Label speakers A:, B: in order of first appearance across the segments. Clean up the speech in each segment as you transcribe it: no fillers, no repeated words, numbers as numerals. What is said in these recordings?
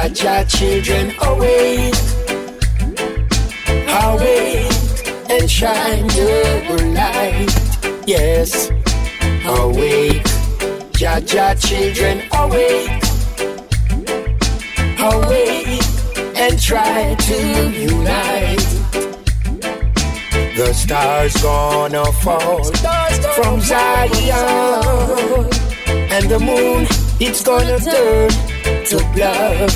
A: Jah children awake, awake and shine your light. Yes, awake, Jah children awake, awake and try to unite. The stars gonna fall from Zion, and the moon, it's gonna turn to blood.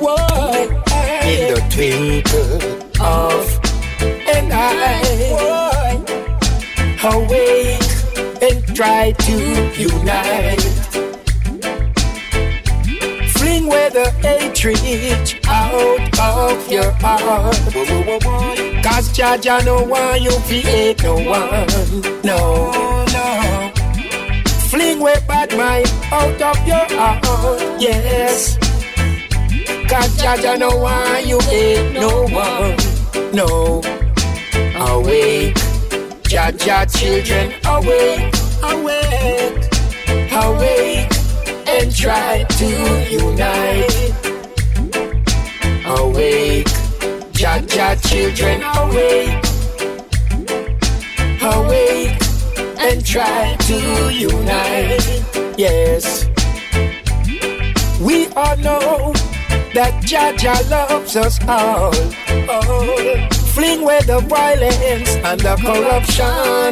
A: In the twinkle of an eye, awake and try to unite. Fling away the hatred out of your heart. Cause Jah no want you to hate no one. No, no. Fling away bad mind out of your heart. Yes. Cause Jah no want you to hate no one. No. Awake. Jah children awake. Awake. Awake. And try to unite. Awake, Jah children awake, awake and try to unite. Yes, we all know that Jah loves us all. Oh, fling away the violence and the corruption.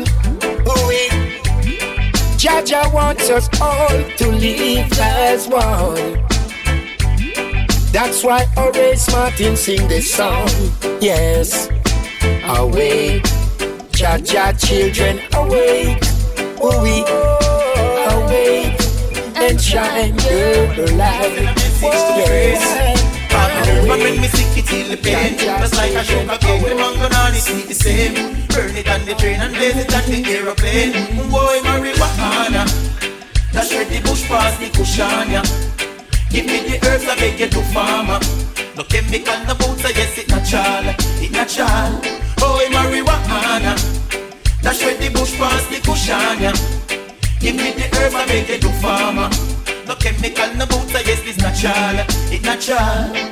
A: Jah wants us all to live as one. That's why Horace Martin sing this song. Yes, awake, Jah children awake, awake and shine your light. Yes.
B: But when me sick it till the pain, just like a sugar cane, the mango and it's the same. Burn it on the train and blaze it on the aeroplane. Boy, marijuana, that's where the bush pass the Kushania. Give me the herbs, I beg you to farmer. No chemical, no boots, yes, it's natural. It's natural. Boy, marijuana, that's where the bush pass the Kushania. Give me the herbs, I beg you to farmer. No chemical, no boots, yes, it's natural. It's natural.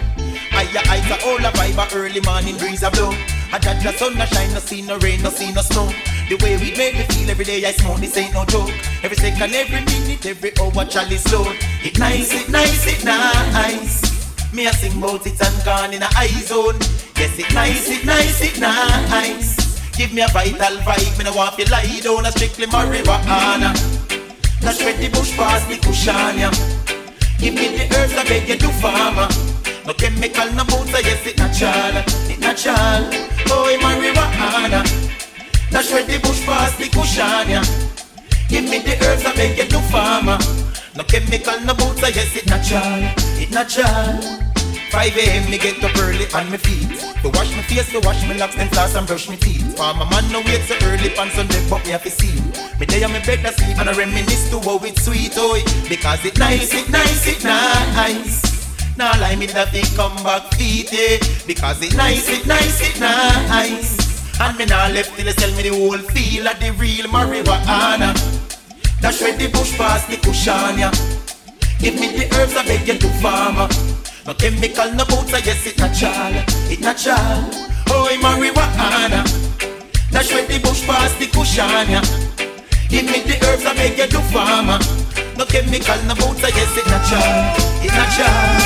B: I all a vibe, early morning breeze a blow. A Jah sun a shine, no see no rain, no see no snow. The way we make me feel every day I smoke, this ain't no joke. Every second, every minute, every hour, chalice load. It nice, it nice, it nice. Me a sing about it and gone in a high zone. Yes, it nice, it nice, it nice. Give me a vital vibe, me no want to lie down. A strictly marijuana. That's where the bush pass the Kushania. Give me the herbs, I beg you to farmer. No chemical, no boots, yes, it's natural. It's natural. Boy, marijuana. That's where the bush pass the Kushania. Give me the herbs, I beg you to farmer. No chemical, no boots, yes, it's natural. It's natural. 5 a.m. me get up early on my feet. To wash my face, to wash my locks, then floss and brush my teeth. For my man no wait so early on Sunday, but me have to see. Me day on my bed to sleep and I reminisce to how it's sweet, oi. Because it nice, it nice, it nice. Now lie me that they come back feet, eh. Because it nice, it nice, it nice. And me now left till they sell me the whole feel of the real marijuana. That's where the bush pass the Kushania. Give me the herbs, I beg you to farmer. No chemical, no boots, yes, it's natural. It's natural. Oh, marijuana. That's where the bush pass the Kushania. Give me the herbs, I beg you to farmer. No chemical, no boots, yes, it's natural. It's natural.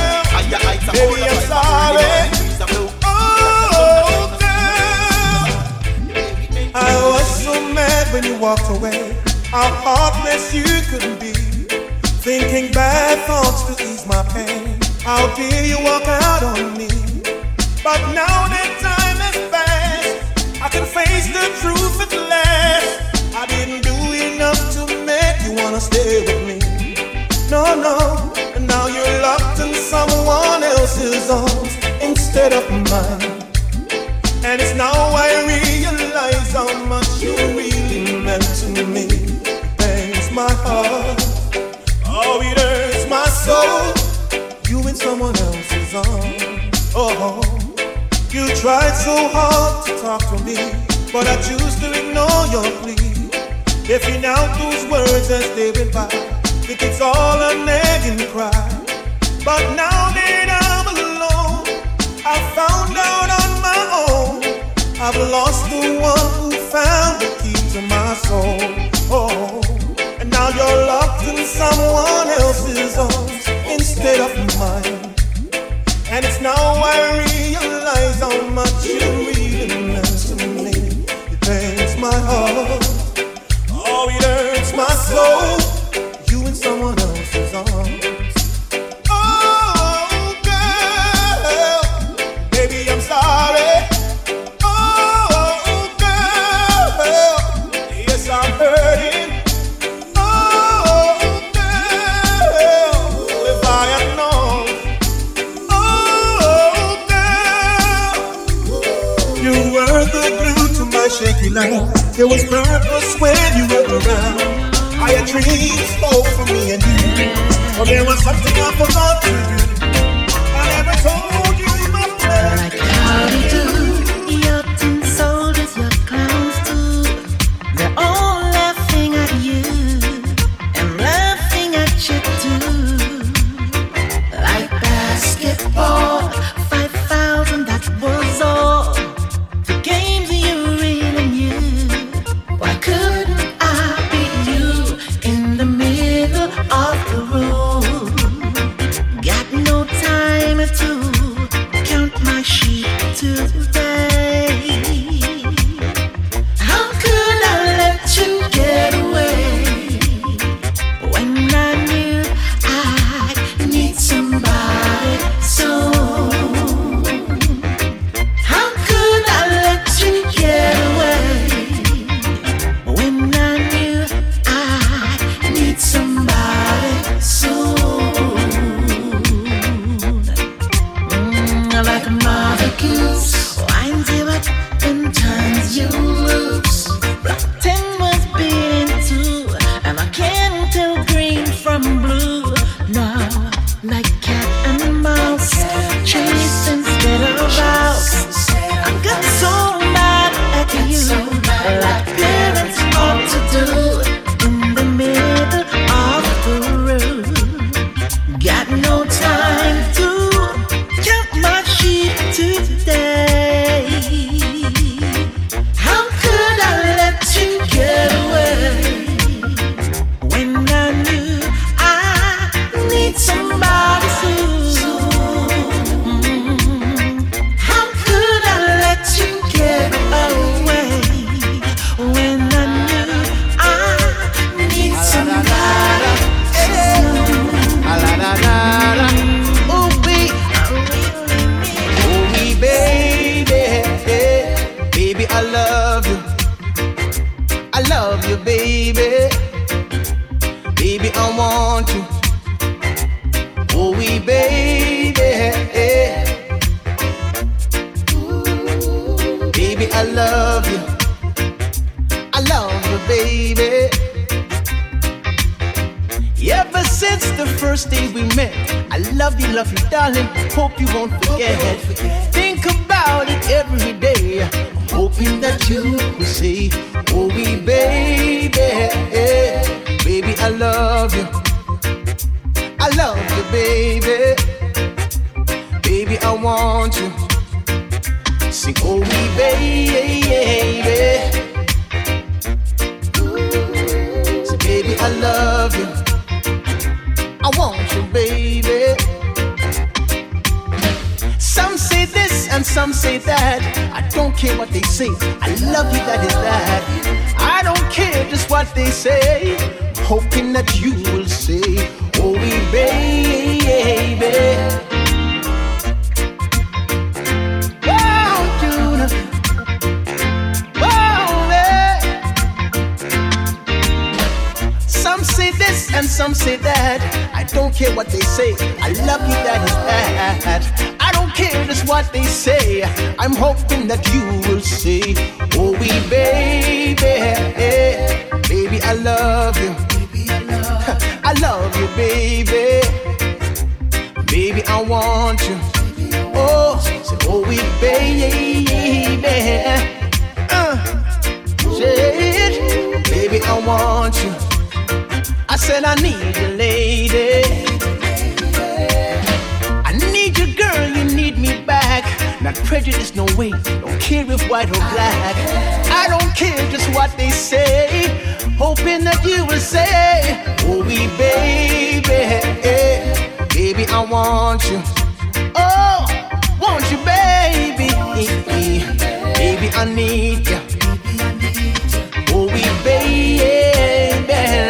C: Baby, I'm sorry. Oh, girl. I was so mad when you walked away. How heartless you could be. Thinking bad thoughts to ease my pain. How dare you walk out on me? But now that time has passed, I can face the truth at last. I didn't do enough to make you wanna stay with me. No, no, and now you're locked in someone else's arms instead of mine. And it's now I realize how much you really meant to me. It pains my heart, oh, it hurts my soul. You in someone else's arms. Oh, you tried so hard to talk to me, but I choose to ignore your plea. If you now those words as they went by, think it's all a nagging cry. But now that I'm my soul. Oh, and now you're locked in someone else's arms instead of mine. And it's now I realize how much you really meant to me. It pains my heart, oh, it hurts my soul. You in someone else's arms. Oh, girl, baby, I'm sorry. Oh, girl, yes, I'm hurting. Oh, girl, if I had known. You were the glue to my shaky life. There was purpose when you were around. I had dreams both for me and you, but there was something I forgot to do. I never told you my plan.
D: Like how you do, your tin soldiers, your clowns too. They're all laughing at you and laughing at you too. Like basketball, 5,000, that was all. The games you really knew. Why couldn't I be you in the middle of the road? Got no time to count my sheep today. How could I let you get away when I knew I'd need somebody soon? How could I let you get away when I knew I'd need somebody soon? Like a mother goose winds you up and turns you loose. Black 10 was beating too, and I can't tell green from blue. Now, like cat and mouse, chase instead of mouse. I got so mad at you, like parents ought to do, in the middle of the road. Got no time to count my sheep today. How could I let you get away when I knew I need somebody soon? How could I let you get away when I knew I need somebody soon?
B: Oh, baby, baby, I love you. I love you, baby. Baby, I want you. Oh, baby, baby, I love you. I love you, baby. Ever since the first day we met, I love you, darling. Hope you won't forget. Think about it every day. I'm hoping that you will say, oh, baby, baby, I love you. I love you, baby. Baby, I want you. Sing, oh, baby. Say, baby, I love you. I want you, baby. Some say this and some say that. I don't care what they say. I love you, that is that. I don't care just what they say. I'm hoping that you will say, oh, baby. Won't you know? Some say this and some say that. I don't care what they say. I love you, that is that. I don't care just what they say. I'm hoping that you will say, oh, baby, baby, I love you. I love you, baby. Baby, I want you. Oh, say, oh, baby. Shit, baby, I want you. I said I need you, lady. I need you, girl, you need me back. Not
E: prejudice, no way. Don't care if white or black. I don't care just what they say. Hoping that you will say, oh, we baby, baby, I want you. Oh, want you, baby. Baby, I need you. Oh, we baby.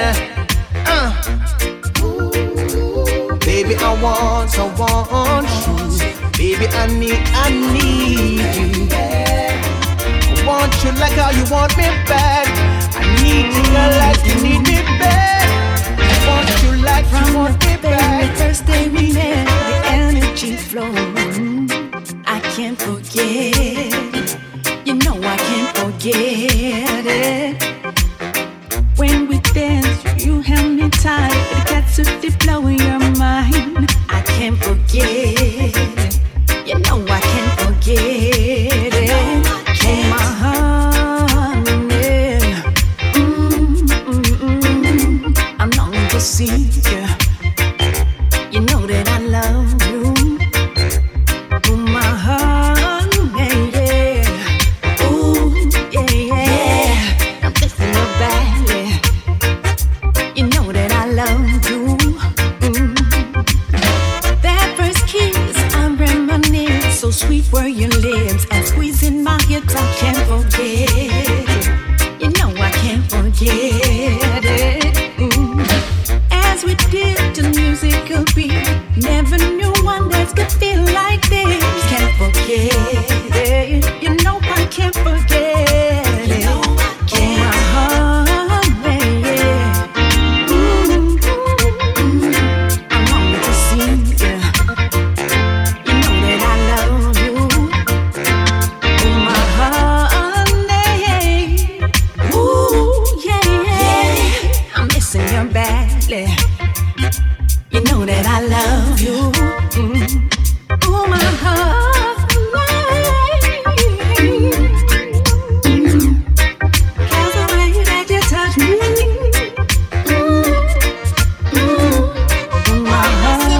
E: Baby, I want you. Baby, I need you. I want you like how you want me back. I need you like you need me back. I want you like you want me back.
D: The first day we met, the energy flowing. I can't forget. You know I can't forget it. When we dance, you held me tight. It got to deep blow in your mind. I can't forget it. You know I can't forget it. Oh my honey, I'm longing to see you. You know that I love you. Oh my honey, yeah. Ooh, yeah. I'm kissing your belly. You know that I love you. That first kiss, I reminisce. So sweet were your lips, and squeezing my hips, I can't forget it. You know I can't forget it. As we did the musical beat, never knew one else could feel like this. Can't forget it. You know I can't forget it. Oh my honey, yeah. I'm longing to see you. You know that I love you. Oh my honey, ooh yeah. I'm missing you badly. You know that I love you. Oh my honey, 'cause the way that you touch me. Oh my honey.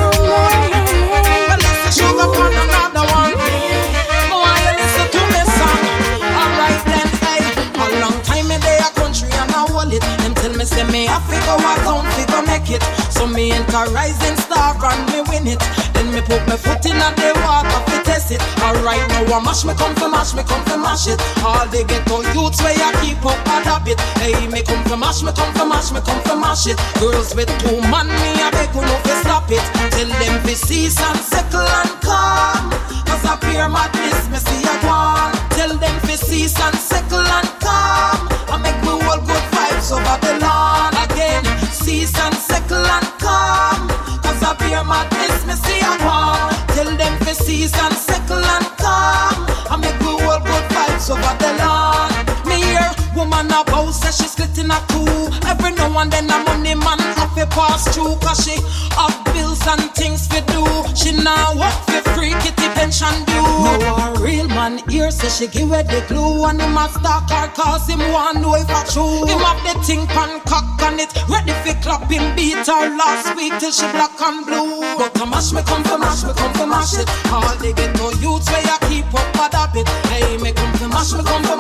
F: Well, let's sugar on another one. Boy, you listen to me song. Alright then, hey. A long time in the country and I hold it. Them tell me say me I figure what don't figure make it. So me enter rising star and me win it. Then me put my foot in at the water fi test it. Alright now I mash me come fi mash it. All they get to youths where I keep up a habit. Hey, me come fi mash it. Girls with 2 man me I beg you no fi stop it. Tell them fi cease and settle and calm. 'Cause I fear madness me see a one. Tell them fi cease and settle and calm. I make me all good vibes over the lawn. Again, cease and settle and calm. 'Cause I fear madness me see a one. Tell them fi cease and settle and calm. I make me all good vibes over the lawn. Me hear woman a bow say she split in a two. Every now and then a money man have to pass through. 'Cause she have bills and things to do. She now work for free kitty pension due. Now a real man here say she give her the glue. And him a stalk her 'cause him want know if I true. Him have the thing pan cock on it, ready for clap him beat her last week till she black and blue. But I mash me come for mash it. All they get no youths where I keep up a habit. Hey, me come for mash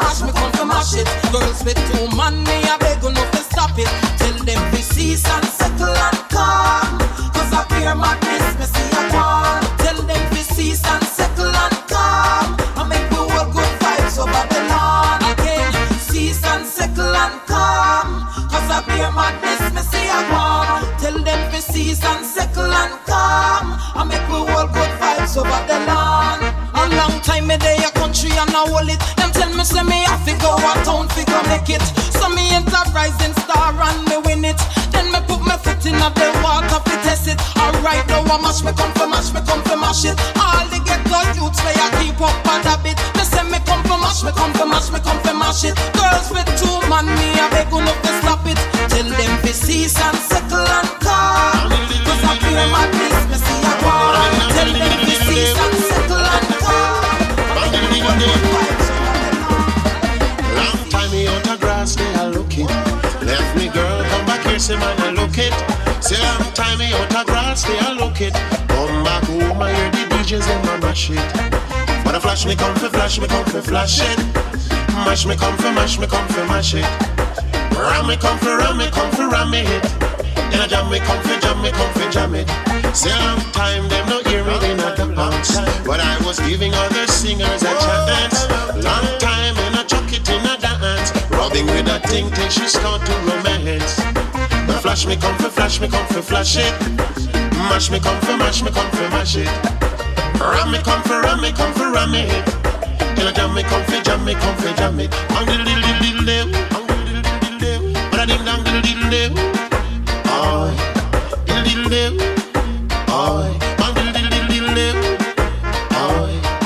F: it. Girls with 2 man me I beg you no to stop it. Tell them we cease and settle and calm. 'Cause I fear madness me see a one. Tell them we cease and settle and calm. I make me all good vibes over the lawn. Again, cease and settle and calm. 'Cause I fear madness me see a one. Tell them we cease and settle and calm. I make me all good vibes over the lawn. A long time me dey a country and I hold it. Them tell me say me I figure a town figure make it. So me enter rising star and me win it. Then me put my foot in the water fi test it. Alright now I mash me come for mash it. All the ghetto youths where I keep up a habit. Me say me come for mash it. Girls with 2 man me I beg you no to stop it. Tell them fi cease and settle and calm. 'Cause I fear madness me see a one. Tell them fi cease and settle and calm.
G: Long time me out of grass, they are looking. Left me girl, come back here, say man, I look it. Say long time me out of grass, they are looking. Come back home, I hear the DJs and my mash it. But a flash me come for flash, me come for flash it. Mash me come for mash, me come for mash it. Ram me come for ram, me come for ram me hit. In a jam me come for jam, me come for jam it. Say a long time them no hear me in a the bounce, but I was giving other singers a chance. Long time and I chuck it in a dance, rubbing with that thing till she start to romance. The flash me come for flash, me come for flash it. Mash me come for mash, me come for mash it. Ram me come for ram, me come for ram it. In a jam me come for jam, me come for jam it. Ang diddle diddle diddle diddle, ang diddle diddle diddle, but I ding dang diddle diddle diddle. Oh, diddle diddle diddle. Oh, ang diddle diddle diddle diddle. Oh,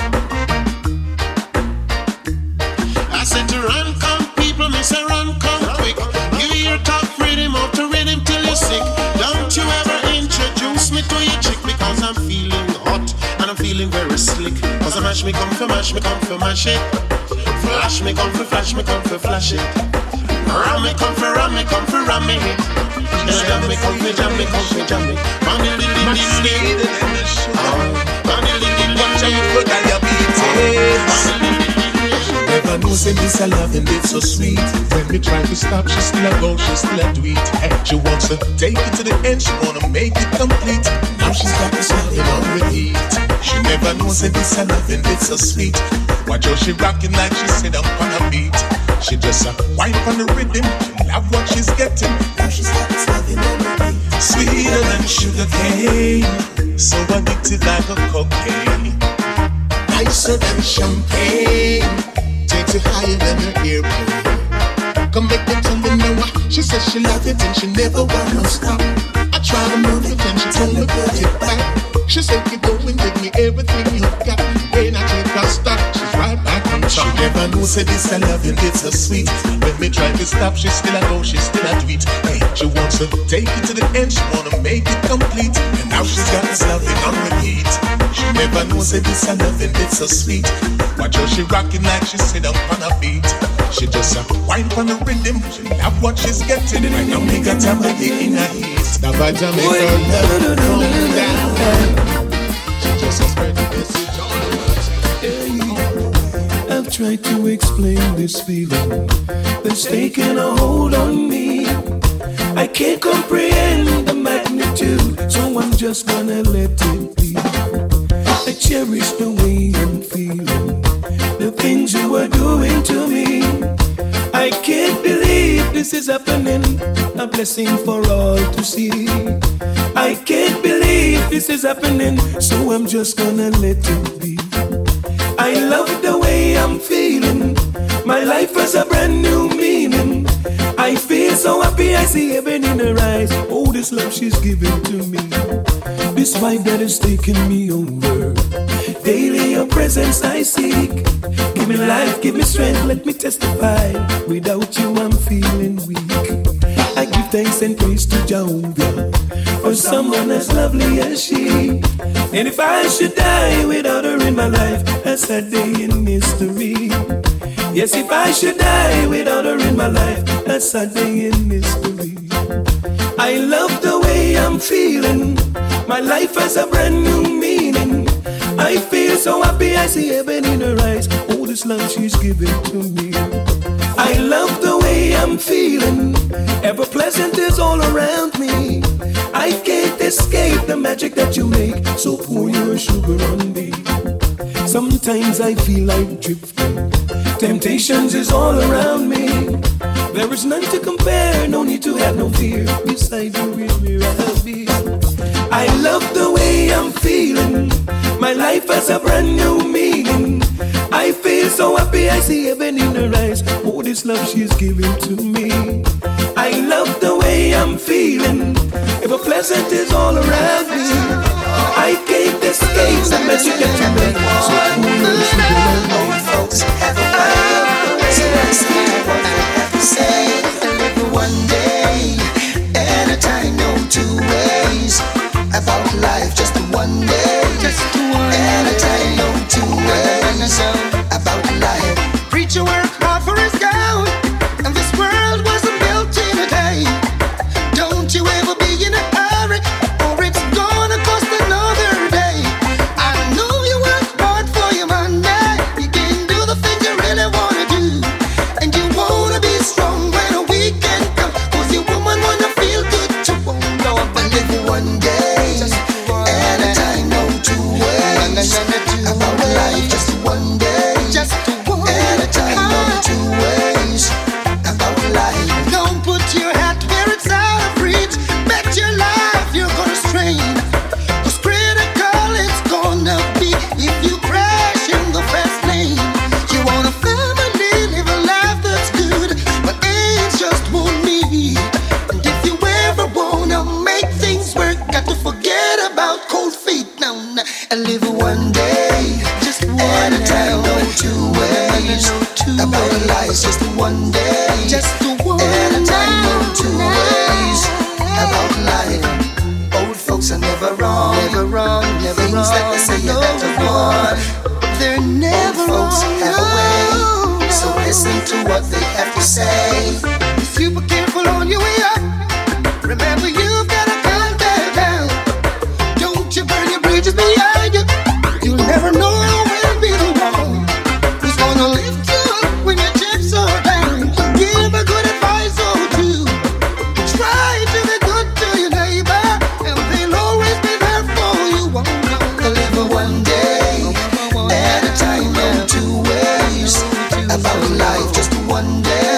G: I said to run, come people, me say run, come quick. Give your top rhythm up to rhythm till you're sick. Don't you ever introduce me to your chick, because I'm feeling hot and I'm feeling very slick. Cause I mash me come for mash, me come for mash it. Flash me come for flash, me come for flash it. Ram me come for ram, me come for ram me hit. Jam me come for jam, me come for jam me. Bang diddle diddle diddle diddle. Bang diddle diddle diddle diddle.
C: Never know say this a love and it's so sweet. When we try to stop, she still a go, she still a do it. Hey, she wants to take it to the end, she wanna make it complete. Now she's got this loving on repeat. She never knows that this a love and it's so sweet. Watch how she rocking like she sit up on her beat. She just a wine on the rhythm, she love what she's getting. Now she's got this loving on repeat. Sweeter than sugar cane, so addicted like a cocaine. Nicer than champagne, takes you higher than your airplane. Come make them tell me now. She says she love it and she never wanna stop. I try to move it and she told me put it back. She said keep going, give me everything you got. When I take a stop, she's right back on top. She never knows that this a love and it's so sweet. When me try to stop, she still a go, she still a tweet. Hey, she wants to take it to the end, she wanna make it complete. And now she's got this loving on repeat. She never knows that this a love and it's so sweet. Watch how she rocking like she sit up on her feet. She just a wine on the rhythm, she love what she's getting. Right now me got her body in her heat. Now by Jamaica, come down. She just a spread the message all around.
A: I've tried to explain this feeling that's taking a hold on me. I can't comprehend the magnitude, so I'm just gonna let it be. I cherish the way I'm feeling, the things you are doing to me. I can't believe this is happening, a blessing for all to see. I can't believe this is happening, so I'm just gonna let it be. I love the way I'm feeling, my life has a brand new meaning. I feel so happy, I see heaven in her eyes. Oh, this love she's giving to me, this vibe that is taking me over. Daily your presence I seek. Give me life, give me strength, let me testify. Without you I'm feeling weak. I give thanks and praise to Jehovah for someone as lovely as she. And if I should die without her in my life, that's a day in history. Yes, if I should die without her in my life, that's a day in history. I love the way I'm feeling, my life has a brand new meaning. I feel so happy, I see heaven in her eyes. Oh, this love she's giving to me. I love the way I'm feeling, ever pleasant is all around me. I can't escape the magic that you make, so pour your sugar on me. Sometimes I feel like drifting, temptations is all around me. There is none to compare, no need to have no fear. Beside you is where I'll be. I love the way I'm feeling, my life has a brand new meaning. I feel so happy, I see heaven in her eyes. Oh, this love she's giving to me. I love the way I'm feeling, ever pleasant is all around me. I can't escape the magic that you make. So
H: old folks have a way, so listen to what I have to say. Live one day at a time, no two ways. About life, just one day, at a time, no two ways. About life, preacher work hard for his gold, and this world wasn't built in a day. Don't you ever be in a hurry, or it's gonna one day, just one time, no two ways. About life, just one day, just one time, no two ways. About life, old folks are never wrong, never wrong, never things wrong. Things that they say are that are wrong, they're never old folks wrong. Have a way, so listen to what they have to say. Be super careful on your way up. Remember, you've got to calm down. Don't you burn your bridges behind you. You'll never know who'll be the one who's gonna lift you up when your chips are down. Give a good advice or two. Try to be good to your neighbor, and they'll always be there for you. Live one day at a time, no two ways. About life, just one day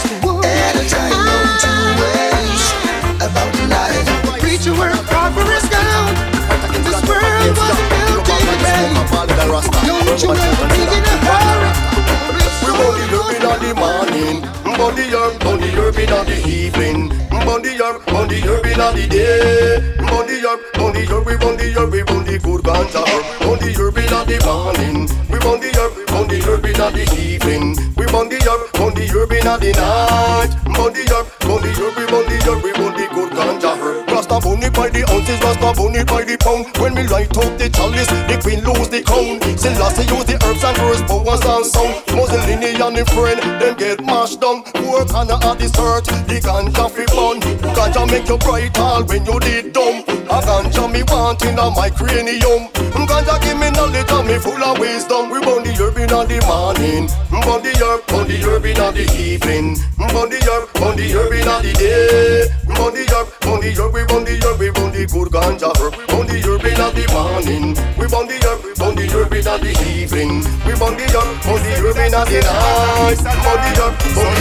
H: at a time, no two ways. About life, preacher word progress down. In this world wasn't built in a day. Don't you ever be in a hurry.
I: We want the herb in the morning, on the herb in the evening, on the herb in the day, on the herb, we want the good ganja herb, on the herb in the morning, we want the herb in the evening, we want the herb in the night, on the herb, we want the good ganja herb. Rasta bunny by the ounces, Rasta bunny by the pound. When we light up the chalice, the queen lose the crown. Selassie use the herbs and first powers and sound. Mussolini and the friend, them get mashed down. Poor Hannah at the search, the ganja fi bun. Ganja make you bright all when you did dumb. A ganja me want in my cranium. Ganja give me knowledge and me full of wisdom. We burn the herb in the morning, burn the herb in the evening, burn the herb in the day, burn the herb, we burn the good ganja herb. Burn the herb in the morning, we burn the herb in the evening, we burn the herb in the night, burn the herb, we burn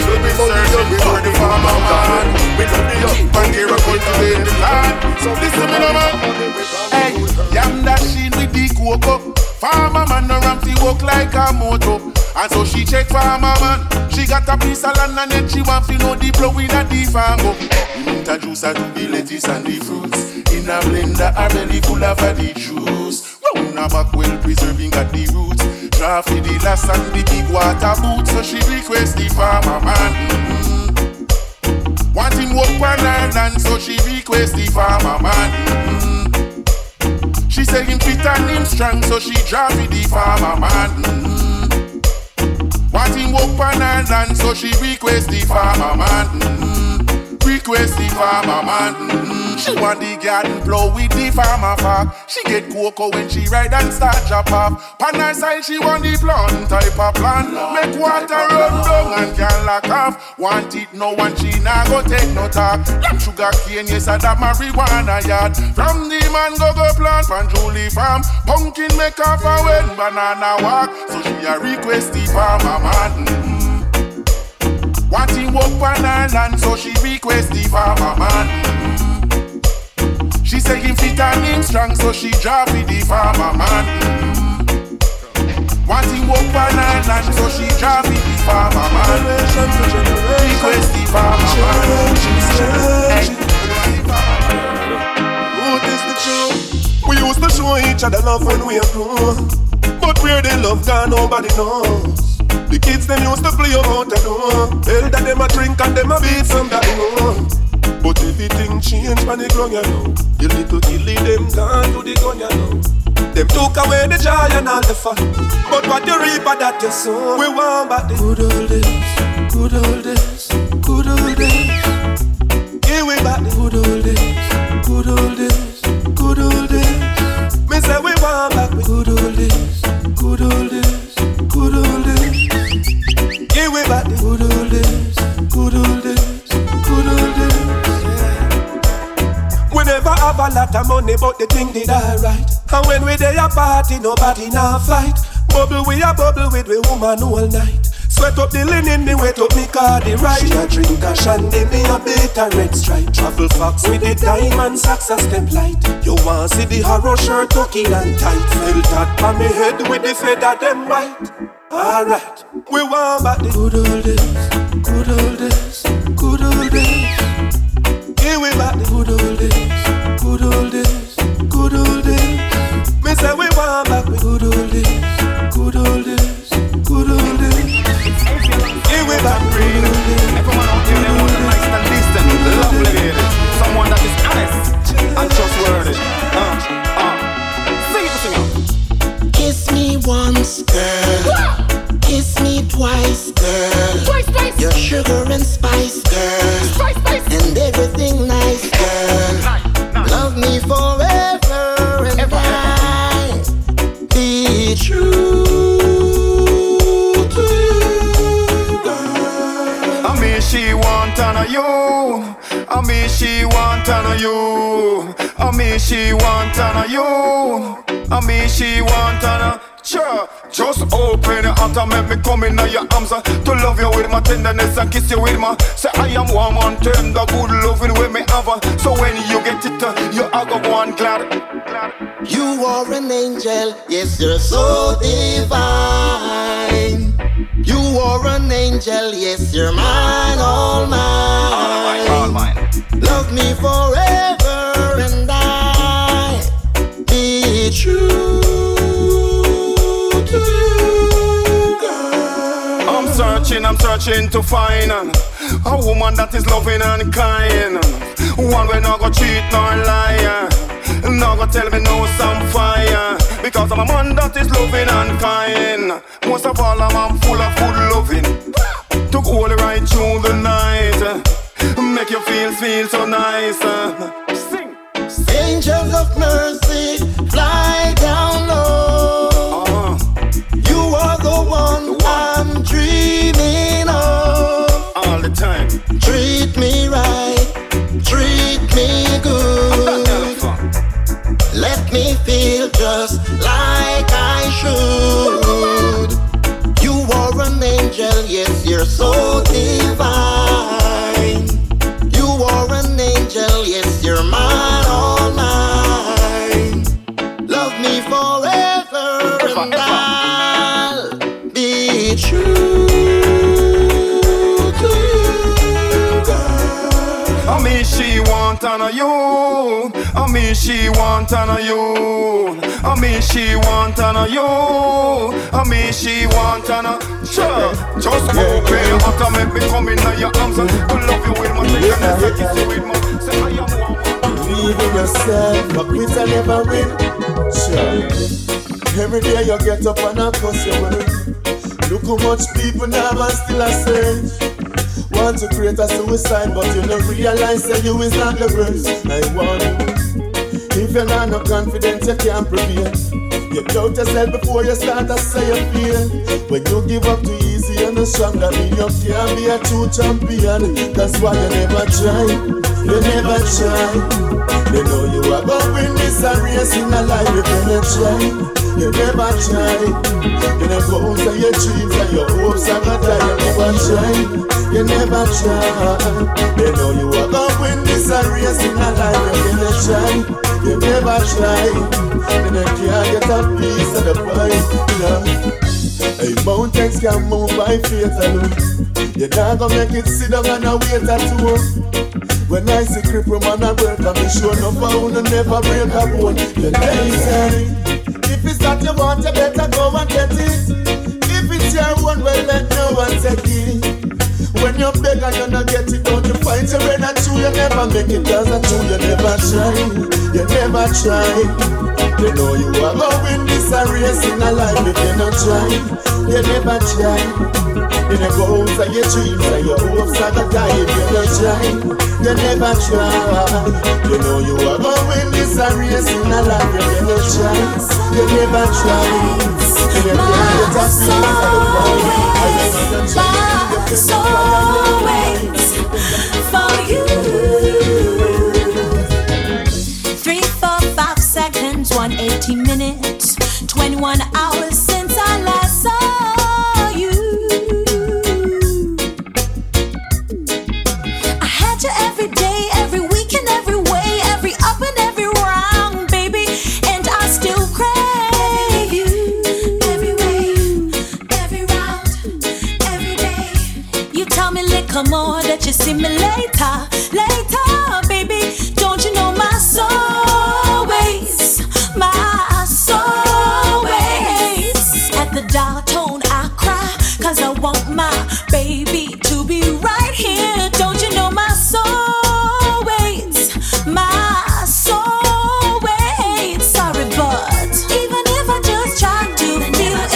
I: the farmer man. We love the herb and here I cultivate the land. So listen me now man.
J: Hey, yam dashing with the cocoa. Farmer man around to walk like a motor. And so she check farmer man. She got a piece of land and then she want to know the blowing at the farm. Introduce her to the lettuce and the fruits. In a blender, a belly full of the juice. Round her back well preserving at the roots. Draft the last and the big water boots. So she request the farmer man. Want him work on her land, so she request the farmer man. She say him fit and him strong, so she drop it the farmer man. Want him work on her land, so she request the farmer man. Request the farmer man. She want the garden blow with the farmer farm. She get cocoa when she ride and start chop off. Pan her side she want the plant type of plant. Make water run down and can lock off. Want it no one she nah go take no talk. Yam sugar cane yes and that marijuana yard. From the man go plant from Julie farm. Pumpkin make off a when banana walk. So she a request the farmer man. Want him walk on her land, so she request the farmer man. She say him fit and him strong, so she drop it the farmer man. Want him walk on her land, so she drop it the farmer man. Request the farmer man.
C: What is the truth? We used to show each other love when we are grown, but where the love gone, nobody knows. The kids them used to play about the door. Elder them a drink and them a beat some that know. But everything changed when they grown, you know. The little killie them gone to the gun, you know. Them took away the joy and all the fun, but what you reap of that you sow. We want back the good old days, good old days, good old days. Here we back the good old days, good old days, good old days. Me say we want back the good old days, good old days, good old days. Here we back the good old days, good old days, good old days. We never have a lot of money, but the thing did alright. And when we dey a party, nobody now fight. Bubble we a bubble with we woman all night. Sweat up the linen, me wet up me car the right. She a drink a shandy, me a bitter red stripe. Travel fox with the diamond socks a step light. You want see the harrow shirt tucking and tight. Felt that on me head with the feather them white. Alright, we want back the good old days, good old days, good old days. Here we back the good old days, good old days, good old days. Me say we want back the
H: once, girl. Kiss me twice, girl.
F: Twice.
H: Your sugar and spice, girl.
F: Spice.
H: And everything nice, girl. Love me forever and I be true to you, girl.
K: I mean she want on you. I mean she want on you. I mean she want on you. I mean she want on. Sure, just open your heart and make me come in your arms to love you with my tenderness and kiss you with my. Say I am warm and tender, good loving with me have. So when you get it, you are go one glad.
H: You are an angel, yes you're so divine. You are an angel, yes you're mine, all mine.
K: All mine.
H: Love me forever and I be true.
K: I'm searching to find a woman that is loving and kind. One way not go cheat nor lie. Not go tell me no some fire. Because I'm a man that is loving and kind. Most of all I'm a man full of good loving. Took all the right through the night. Make you feel so nice. Sing.
H: Angels of mercy, fly down low. You are the one I'm dreaming of.
K: All the time.
H: Treat me right, treat me good. Let me feel just like I should. You are an angel, yes, you're so divine. You are an angel, yes, you're mine, all mine. Love me forever and I'll be true to you, girl.
K: I mean she want on you. I mean she want on you. I mean she want on you. I mean she want on. Sure, just open your heart and make me come in your arms to love you with my tenderness and kiss you with my. Say I am one.
L: Believe in yourself, but quit and never win. Sure. Every day you get up and I cuss your word. Look how much people now and still a search. Want to create a suicide, but you don't realize that you is not the worst. I warn you, if you're not no confident, you can't prepare. You doubt yourself before you start to say you feel. When you give up too easy, you're not strong. That means you can't be a true champion. That's why you never try. You never try. You know you are going to win this a race in a life if you not try. You never try. You never go to your dreams and your hopes are gonna die. You never try. You never try. You know you are gonna win this a race in a life if you not try. You never try. You never can't get a piece of the pie. No. Hey, mountains can move by faith alone. You're not gonna make it sit down and wait at home. When I see cripple man a break, I'm sure no pound and never break a bone. You never. If it's that you want, you better go and get it. If it's your one, well, let no one take it. When you beg and you not get it, don't you find your way that true, you never make it. Cause that's true, you never try. You never try. You know you are going this a race in a life if you not try. You never try. You never go out of your dreams and your hopes are gonna die if you not try. You never try. You know you are going this a race in a life if you not try. You never try. You never get a piece of the pie.
M: So waits for you. 3, 4, 5 seconds, 180 minutes, 21 hours since I last saw you. I had you every day, every week and every way, every up and every round, baby, and I still crave you. Every way, every round, every day. You tell me little more that you see me later, baby. Don't you know my soul waits, my soul waits. At the dial tone I cry, cause I want my baby to be right here. Don't you know my soul waits, my soul waits. Sorry, but even if I just try to feel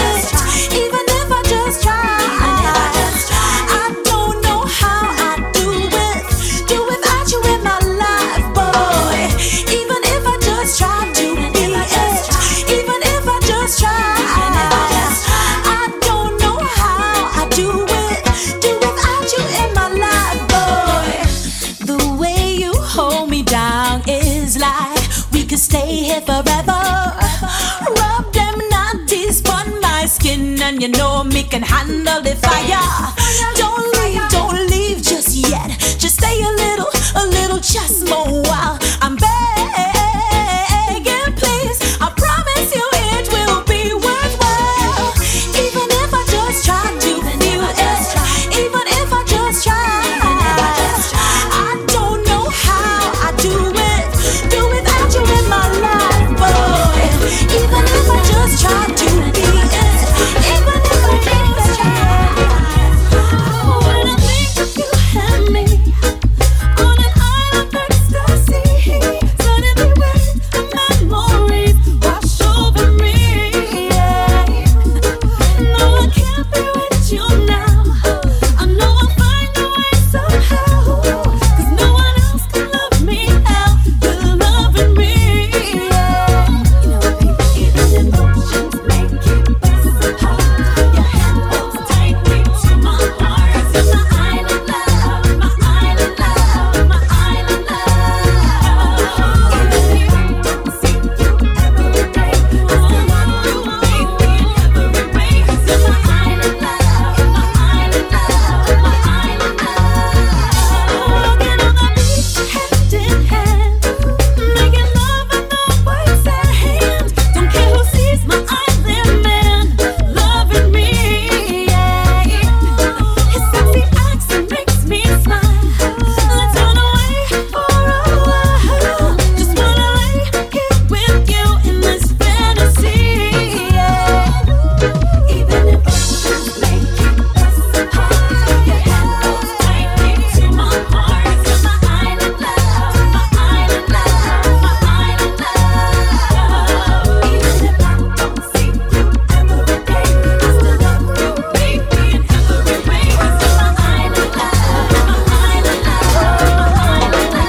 M: and you know me can handle the fire. Don't leave just yet. Just stay a little, just more while. I'm begging, please. I promise you it will be worthwhile. Even if I just try to feel it, even if I just try, I don't know how I do without you in my life, boy. Even if I just try to be it, even if I just try. When I think of you and me on an island of ecstasy, suddenly when the memories wash over me, no, I can't be with you now. I know I'll find a way somehow, 'cause no one else can love me how you're loving me. You know, baby, even emotions make it best apart. Your hand holds tightly to my heart. You're my island love, my island love, my island love. Even if I don't see you every day, I still love you, baby, in every way. You're my island love, my island love, my island love. Walking on the beach, hand in hand, making love with no words at hand. Don't care who sees my island man loving me. His sexy accent makes me smile. Let's run away for a while. Just wanna lay here with you in this fantasy. Even if oceans make it best apart, your hand holds tightly to my heart. You're my island love, my island love, my island love. Even if I don't see you every day, I still love you, baby, in every way. 'Cause you're my island love, my island love, my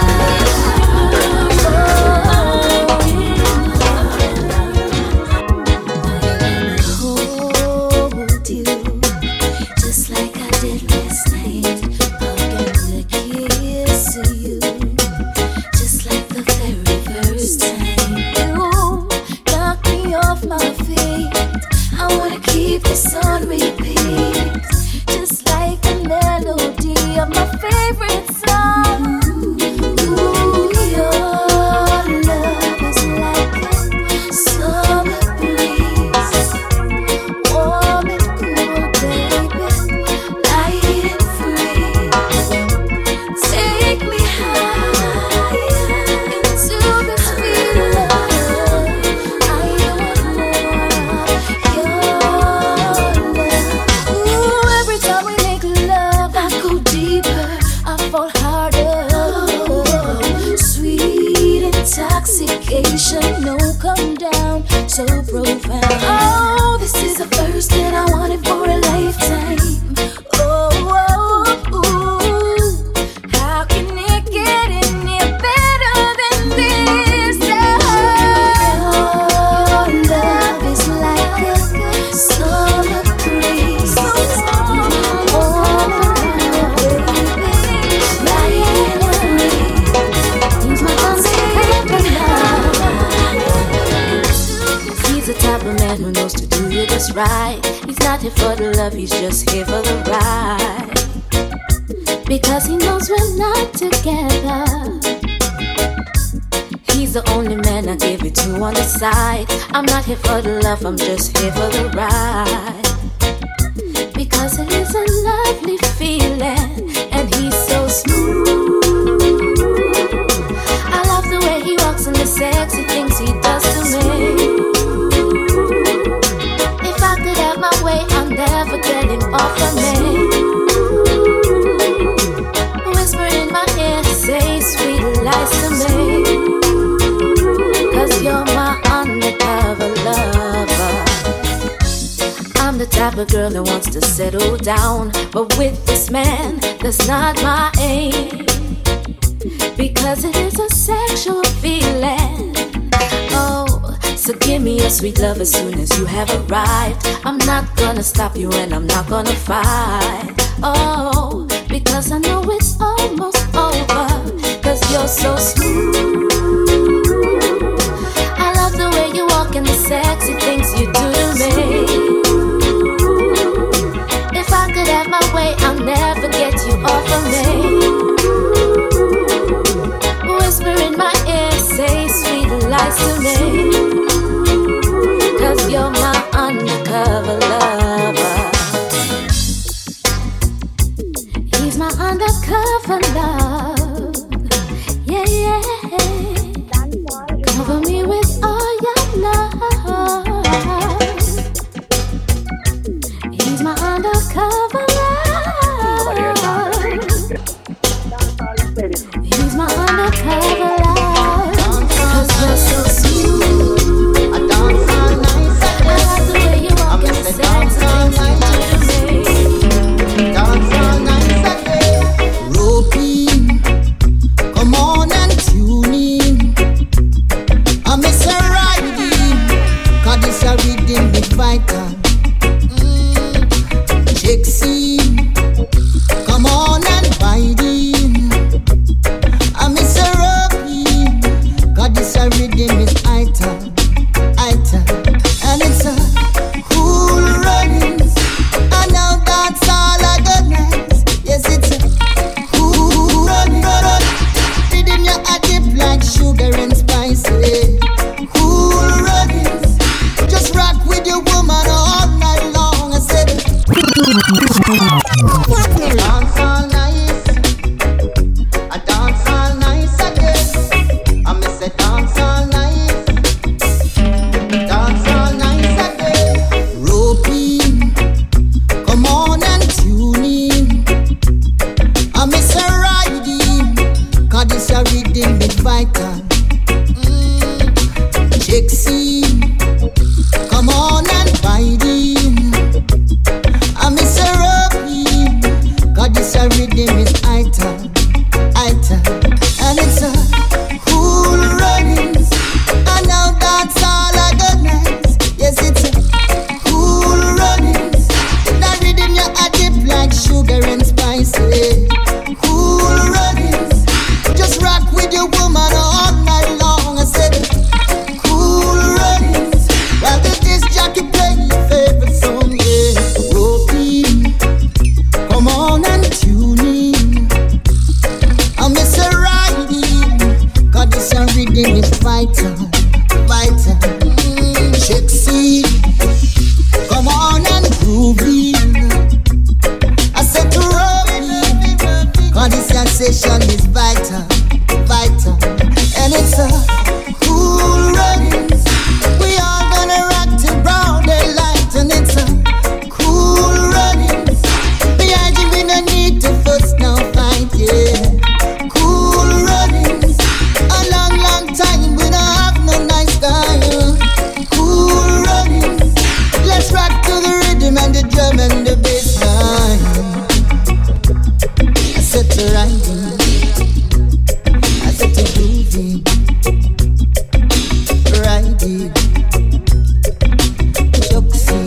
M: hold you just like I did last night. Again, to kiss you just like the very first time. You knock me off my feet. I wanna keep this on repeat, just like the melody of my favorite song. Ooh, your love is like a summer breeze, warm and cool, baby, light and free. Take me higher into this feeling. I want more of your love. Ooh, every time we make love, I go deeper, I fall harder. Sweet intoxication, no come down, so profound. Oh, this is the first that I wanted for a lifetime. Oh, ooh, how can it get any better than this? Your love is like a summer breeze, warm and cool, baby, light and free. He's my favorite love. He's the type of man who knows to do you just right. He's not here for the love, he's just here for the ride. Because he knows we're not together. He's the only man I give it to on the side. I'm not here for the love, I'm just here for the ride. Because it is a lovely feeling, and he's so smooth. I love the way he walks and the sexy things he does to me. If I could have my way, I'll never get him off of me. Whisper in my ear, say sweet lies to me. 'Cause you're my undercover lover. I'm the type of girl that wants to settle down, but with this man, that's not my aim. Because it is a sexual feeling. Oh, so give me your sweet love as soon as you have arrived. I'm not gonna stop you and I'm not gonna fight. Oh, because I know it's almost over. 'Cause you're so smooth. I love the way you walk and the sexy things you do to me. undercover lover. He's my undercover love. Yeah, yeah. Cover me with all your love. He's my undercover love. He's my undercover love. 'Cause you're so smooth. I dance all night. I like the way you walk and say things to me.
H: Dance all night Saturday. Roping, come on and tune in. I miss a riding, 'cause this a rhythm with vital. Jexy, come on and bite in. I miss a roping, 'cause this a rhythm is item, item. And it's a cool runnings. I know that's all I got nice. Yes, it's a cool running. Rhythm you a dip like sugar and spice. Cool runnings. Just rock with your woman all night long. I said dance all nice. I dance all nice again. I miss a dance all nice. Dance all nice again. Roping, come on and tune in. I miss a riding, 'cause this a rhythm with vital. Jexy, come on and bite in. I miss a roping, 'cause this a rhythm is item, item. And it's a cool runnings. I know that's all I got nice. Yes, it's a cool runnings. That rhythm you a dip like sugar and spice. Cool runnings. Just rock with your woman all night long. I said cool runnings. While the disc jockey play your favorite song, yeah. Roping, come on and tune in. I miss a riding, 'cause this a rhythm is vital, vital. Sexy, come on and groove in. I said to Robin, 'cause this a session is vital, vital. And it's a cool runnings. We all gonna rock till broad daylight. And it's a cool runnings. Behind you we no need to fuss, no fight, yeah. Cool runnings. A long, long time we don't have no nice time. Cool runnings. Let's rock to the rhythm and the drum and the bass line. I said to riding, I said to grooving, riding, Joxy.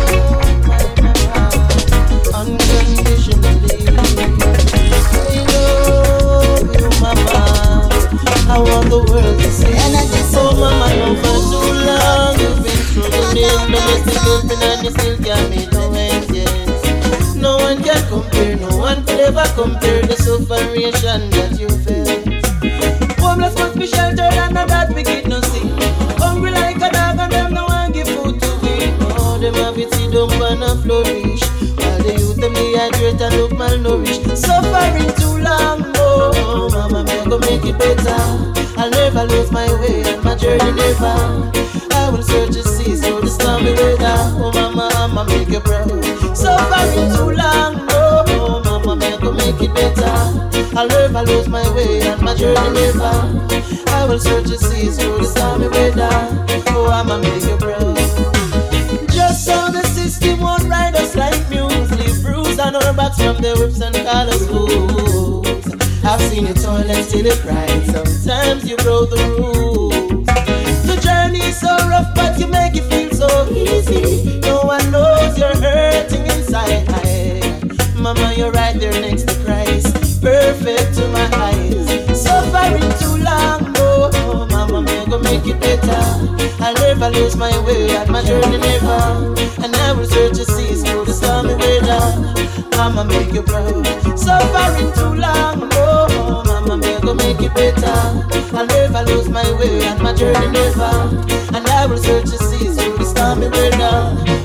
E: Unconditionally, I love you, mama. I want the world to see.
H: And I just
E: Oh, mama, no for too long. You've been through the mill, domestic helping, and you still got me no end, yes. No one can compare, no one could ever compare the sufferation that you felt. Homeless must be sheltered, and now that we get no see. Hungry like a dog, and them no one give food to eat. Oh, them have it see dumb and a flourish. While the youth them dehydrate and look malnourished. Suffering too long, oh, mama, me go make it better. I'll never lose my way, and my journey never. I will search the seas through the stormy weather. Oh, mama, I'ma make you proud. Suffering too long, oh, mama, me go make it better. I'll never lose my way, and my journey never. I will search the seas through the stormy weather. Oh, I'ma make you proud. Just so the system won't ride us like mules, leave bruise on our backs from the whips and collars. Fools. I've seen you toilet till it right. Sometimes you broke the rules. The journey is so rough, but you make it feel so easy. No one knows you're hurting inside. Mama, you're right there next to Christ, perfect to my eyes. Suffering too long, oh, mama, me go make it better. I'll never lose my way, and my journey never. And I will search the seas through the stormy weather. Mama, make you proud. Suffering too long, oh, mama, me go make it better. I'll never lose my way, and my journey never. And I will search the seas through the stormy weather.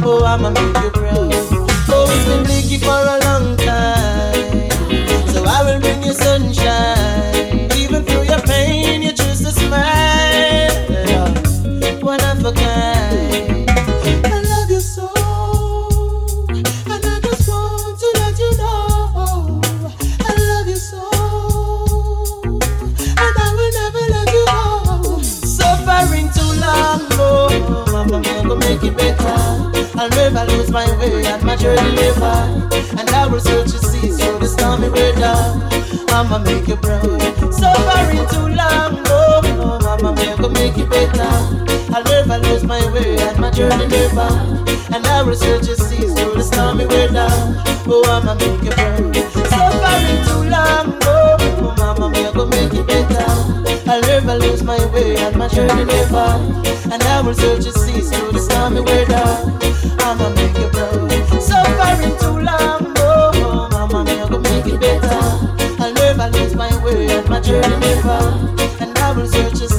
F: Oh, I'ma make you proud. Oh, it's been bleaky for a long time, so I will bring you sunshine. Even through your pain, you choose to smile. One of a kind. I love you so, and I just want to let you know I love you so, and I will never let you go. Suffering too long, no, Mama, I'm gonna make it better. I'll never lose my way and my journey never. And I will search the seas through the stormy weather. I'ma make you proud. Suffering too long, no, Mama, I'm gonna make it better. I'll never lose my way and my journey never. And I will search the seas through the stormy weather. Oh, I'ma make you proud. Suffering too long, no, Mama, I'm gonna make it better. I'll never lose my way and my journey never. And I will search the seas through the stormy weather. I'ma make you proud. Suffering too long, no, Mama, I'm gonna make it better. I'll never lose my way and my journey never. And I will search the